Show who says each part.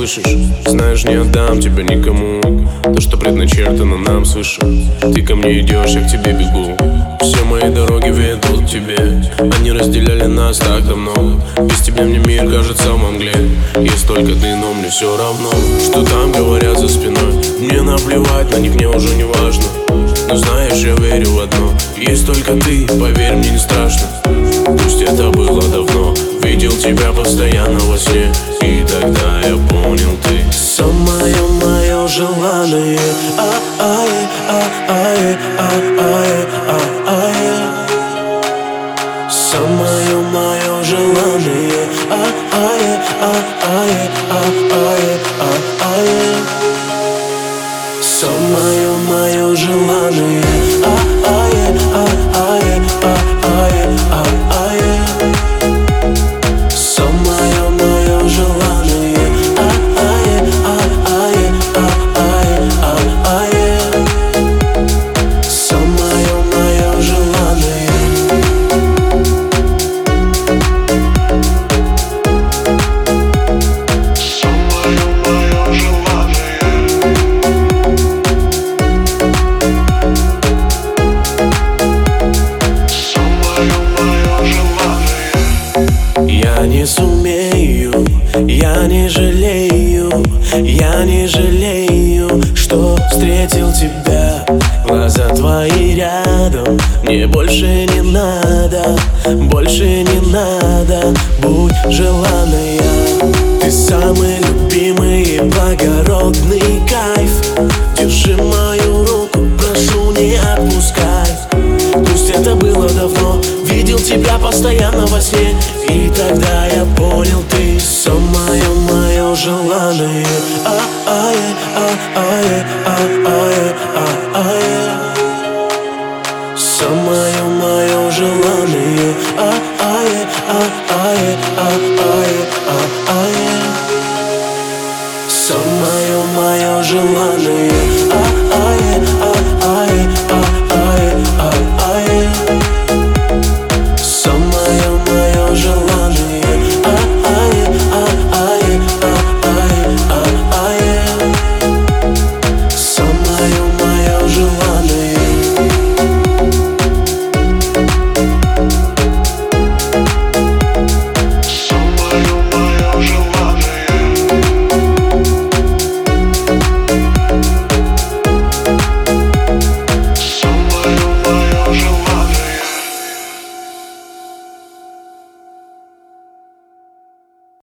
Speaker 1: слышишь? Знаешь, не отдам тебя никому. То, что предначертано нам свыше. Ты ко мне идешь, я к тебе бегу. Все мои дороги ведут к тебе. Они разделяли нас так давно. Без тебя мне мир кажется во мгле. Есть только ты, но мне все равно, что там говорят за спиной. Мне наплевать, на них мне уже не важно. Но знаешь, я верю в одно: есть только ты, поверь, мне не страшно. Пусть это было давно. Видел тебя постоянно во сне, и тогда я понял, ты
Speaker 2: самое мое желание. Самое мое желание. Самое мое желание. Самое мое желание. Самое мое желание. Я не сумею, я не жалею, я не жалею, что встретил тебя. Глаза твои рядом, мне больше не надо, больше не надо. Будь желанная, ты самый любимый и благородный кайф. Держи мою руку, прошу, не отпускай. Пусть это было давно, видел тебя постоянно во сне, и тогда я понял, ты самое мое желание. Самое мое желание.